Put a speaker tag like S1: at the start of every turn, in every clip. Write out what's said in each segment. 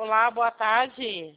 S1: Olá, boa tarde.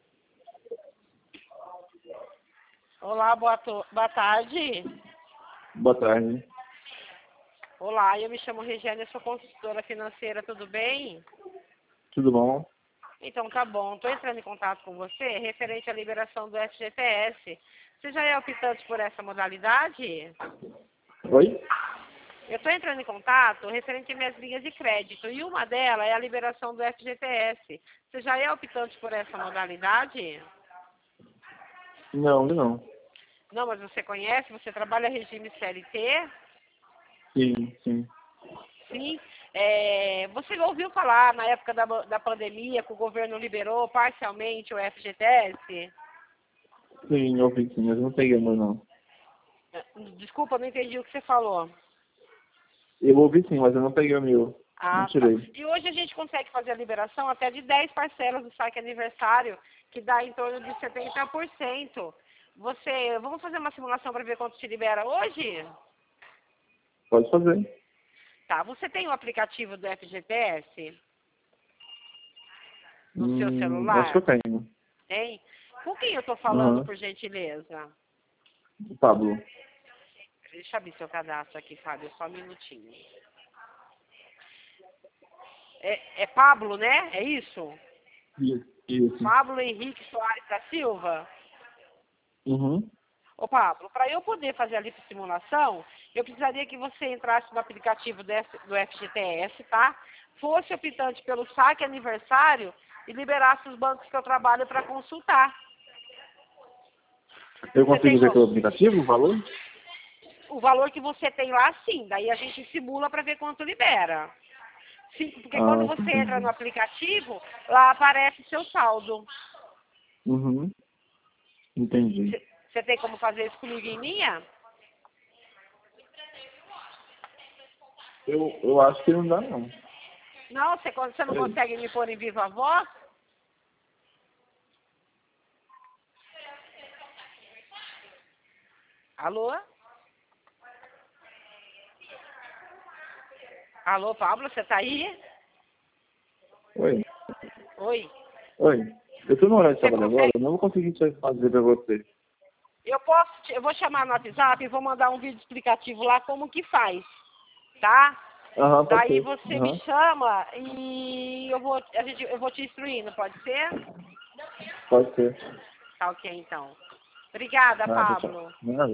S1: Olá, boa tarde.
S2: Boa tarde.
S1: Olá, eu me chamo Regiane, eu sou consultora financeira, tudo bem?
S2: Tudo bom?
S1: Então tá bom, estou entrando em contato com você referente à liberação do FGTS. Você já é optante por essa modalidade?
S2: Oi?
S1: Eu estou entrando em contato referente às minhas linhas de crédito e uma delas é a liberação do FGTS. Você já é optante por essa modalidade?
S2: Não, não.
S1: Não, mas você conhece? Você trabalha regime CLT?
S2: Sim, sim.
S1: Sim. Você ouviu falar na época da pandemia que o governo liberou parcialmente o FGTS?
S2: Sim, eu ouvi sim, mas eu não peguei meu não.
S1: Desculpa, não entendi o que você falou.
S2: Eu ouvi sim, mas eu não peguei o meu. Não
S1: Ah, tá.
S2: tirei.
S1: E hoje a gente consegue fazer a liberação até de 10 parcelas do saque aniversário, que dá em torno de 70%. Vamos fazer uma simulação para ver quanto te libera hoje?
S2: Pode fazer.
S1: Tá, você tem o aplicativo do FGTS no seu
S2: Acho que eu
S1: celular?
S2: tenho.
S1: Tem? Com quem eu estou falando,
S2: Aham.
S1: por gentileza?
S2: Pablo.
S1: Deixa eu abrir seu cadastro aqui, Fábio, só um minutinho. É Pablo, né? É isso?
S2: Isso.
S1: Pablo Henrique Soares da Silva?
S2: Uhum.
S1: Ô, Pablo, para eu poder fazer a simulação, eu precisaria que você entrasse no aplicativo do FGTS, tá? Fosse optante pelo saque aniversário e liberasse os bancos que eu trabalho para consultar.
S2: Eu
S1: Você tem
S2: consigo ver pelo aplicativo o valor?
S1: o valor que você tem lá, sim. Daí a gente simula para ver quanto libera. Sim, porque quando
S2: Ah,
S1: você entra no
S2: entendi.
S1: aplicativo, lá aparece seu saldo.
S2: Uhum. Entendi.
S1: Você tem como fazer isso comigo em linha?
S2: Eu acho que não dá não.
S1: Não, você não
S2: Peraí.
S1: consegue me pôr em viva voz? Alô? Alô, Pablo, você tá aí?
S2: Oi.
S1: Oi.
S2: Oi. Eu tô no horário de
S1: Você
S2: trabalho agora,
S1: consegue?
S2: eu não vou conseguir fazer pra você.
S1: Eu vou chamar no WhatsApp e vou mandar um vídeo explicativo lá como que faz, tá?
S2: Aham, pode
S1: Daí
S2: ser.
S1: você me
S2: Aham.
S1: chama e eu vou te instruindo, pode ser?
S2: Pode ser.
S1: Tá ok, então. Obrigada,
S2: Nada, tchau.
S1: Pablo.
S2: Nada.